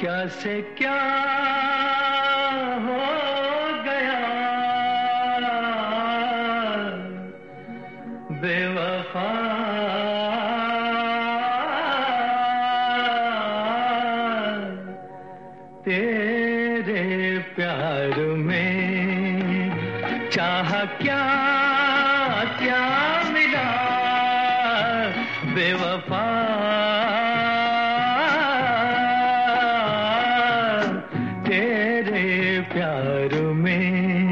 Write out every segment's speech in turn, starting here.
क्या से क्या हो गया बेवफा, तेरे प्यार में चाह क्या क्या मिला बेवफा, तेरे प्यार में।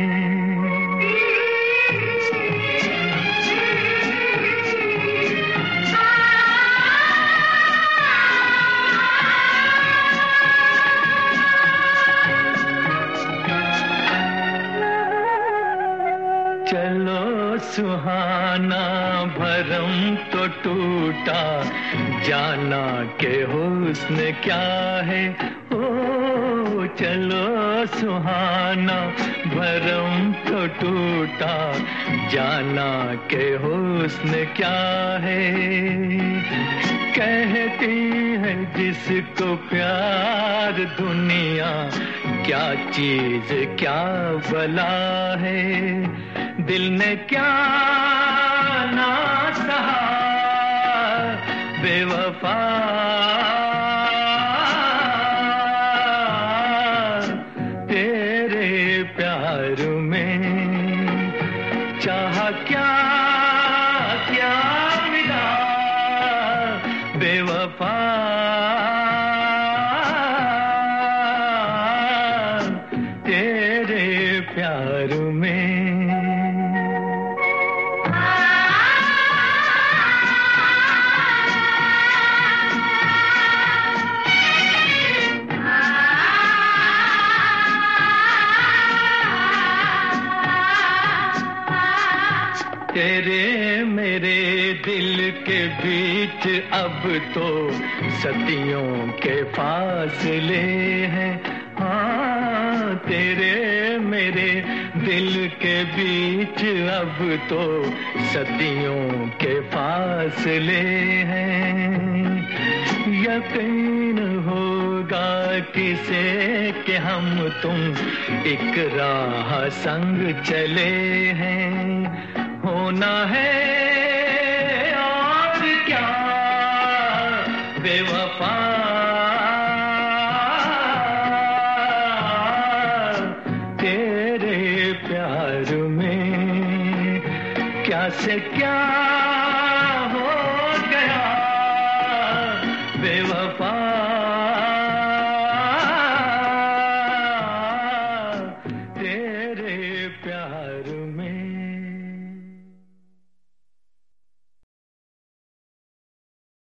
चलो सुहाना भरम तो टूटा, जाना के हुस्न क्या है। ओ चलो सुहाना भरम तो टूटा, जाना के हुस्न क्या है। कहती है जिसको प्यार दुनिया, क्या चीज क्या भला है। दिल ने क्या ना सहा बेवफा, तेरे प्यार में चाह क्या क्या मिला बेवफा, तेरे प्यार में। तेरे मेरे दिल के बीच अब तो सदियों के फासले हैं। हाँ तेरे मेरे दिल के बीच अब तो सदियों के फासले हैं। यकीन होगा किसे कि हम तुम एक राह संग चले हैं। होना है और क्या बेवफा,